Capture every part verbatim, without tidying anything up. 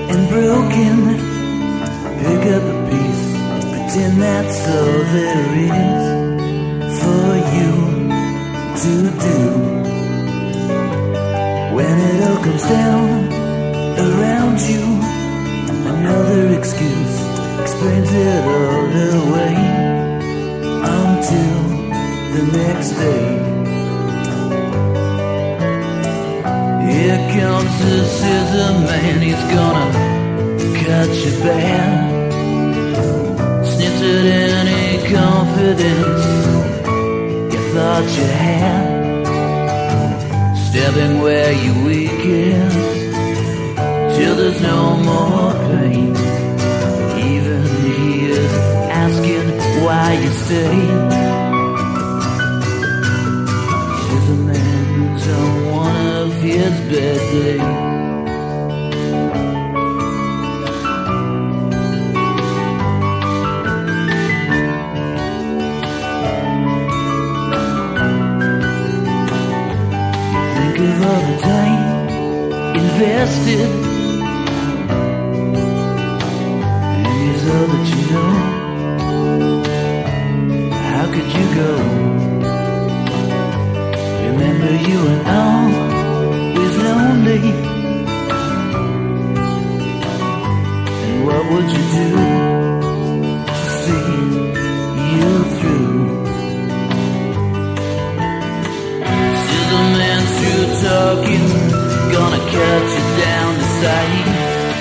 and broken. Pick up a piece, pretend that's all there is for you to do. When it all comes down around you, another excuse explains it all away until the next day. Here comes the scissor man, he's gonna cut you bad. Snipped at any confidence you thought you had. Stabbing where you weakest till there's no more pain. Even he is asking why you stay. Scissor man's on one of his bad days. Of all the time invested, and he's all that you know. How could you go? Remember you were always lonely, and what would you do to see you through? Talking, gonna cut you down to size.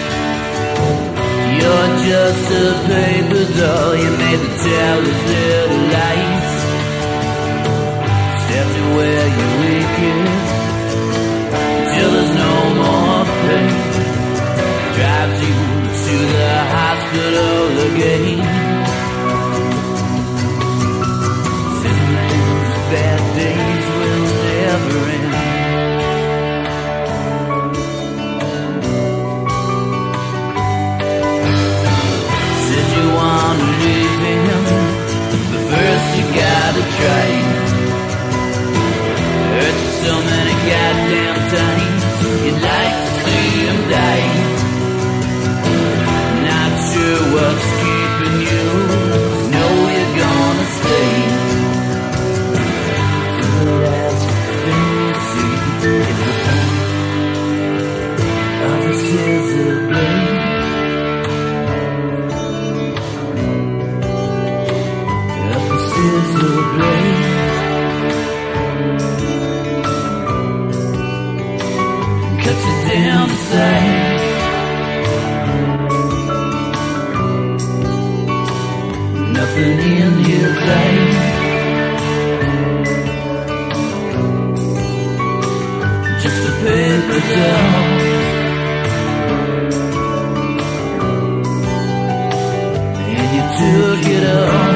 You're just a paper doll, you made the tellers little lies. Stepped to where you're weakest till there's no more pain. Drives you to the hospital again. This man's bad days will never end. Gotta try. Hurt you so many goddamn times. You'd like to see him die. Not sure what's keeping you. Know you're gonna stay. The last thing you see is the point of the scissor blade. Scissor blade cuts it down the side. Nothing in your life, just a paper doll. And you took it all.